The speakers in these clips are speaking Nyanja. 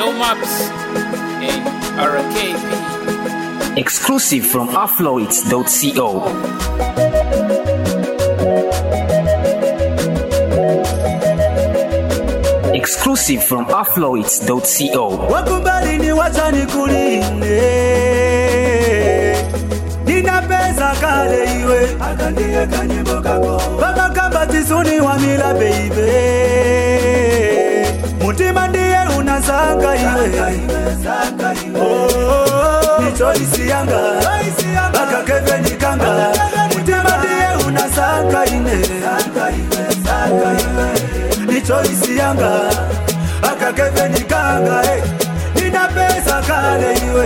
Yo Maps and RKP. Exclusive from Afloids.co. Exclusive from Afloids.co. Wakubali ni wacha nikulinde, nina pesa kale iwe akandie kanyimbo kako baba kamba tisuni wa mila baby, mutima ndiye unasanga iwe ni choice yanga baka keve nikanga, mutima ndiye unasanga ine ni choice yanga baka keve nikanga, nina pesa kale iwe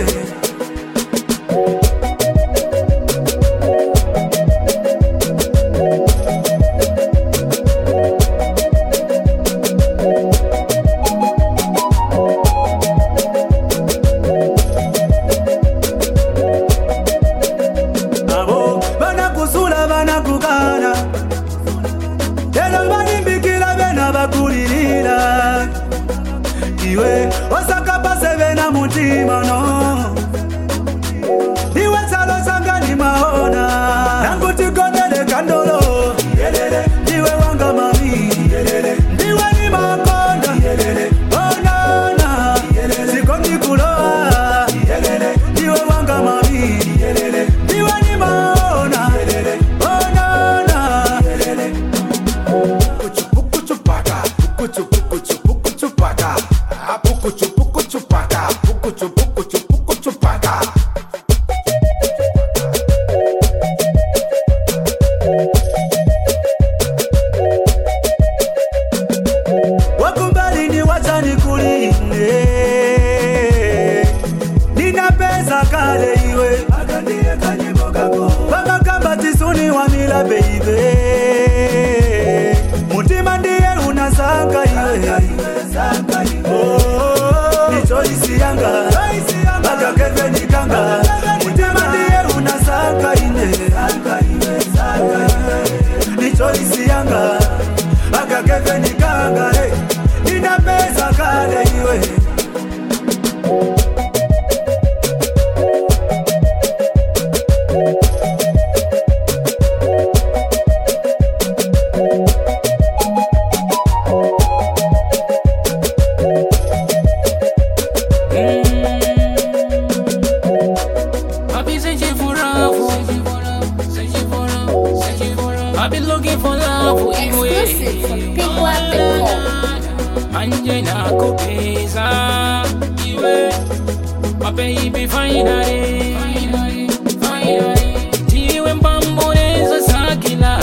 osaka paseve na mutima no niwe salo sanga ni maona nangu tikondele kandolo niwe wanga mami niwe ni makonda onana sikondi kuloa niwe wanga mami niwe ni maona onana kuchupaka kuchupaka pukuchupaka pukuchupaka wakubali ni wacha nikulinde, nina pesa kale iwe akandie kanyimbo kako baba kamba tisuni wa mila baby, mutima ndiye unasanga iwe ni choice yanga baka keve nikanga, mutima ndiye unasanga ine ni choice yanga baka keve nikanga, nina pesa kale iwe I've been looking for love. Exclusive from PicOne.com. Anje na kupeza iwe my baby finally tiwe mbamboleza sakila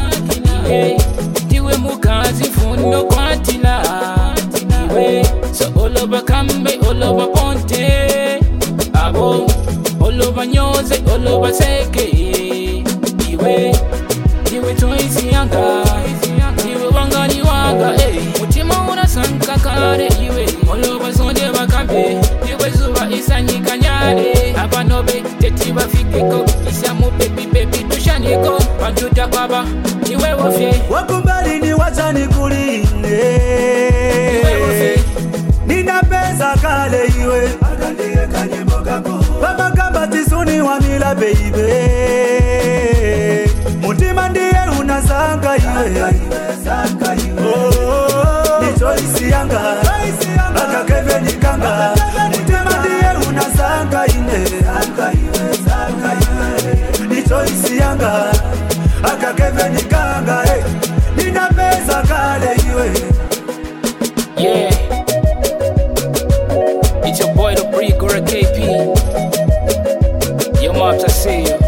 tiwe mukazi fundo kwatila iwe so oloba kambe oloba ponte abo oloba nyoze oloba seke iwe choice yanga iwe wangani wanga mutima unasanka kare iwe oloba sonde bakambe iwe zuba isanyika nyare abanobe teti bafikeko isamu baby tushaniko bantuta kwaba iwe wofye wakubali ni wacha nikulinde, iwe wofye nina pesa kale iwe akandie kanyimbo kako baba kamba tisuni wa mila baby, mutima ndiye unasanga iwe ni choice yanga baka keve nikanga, mutima ndiye unasanga ine ni choice yanga baka keve nikanga, nina pesa kale iwe yeah. It's your boy the Break or a KP. Yo Maps, I see you.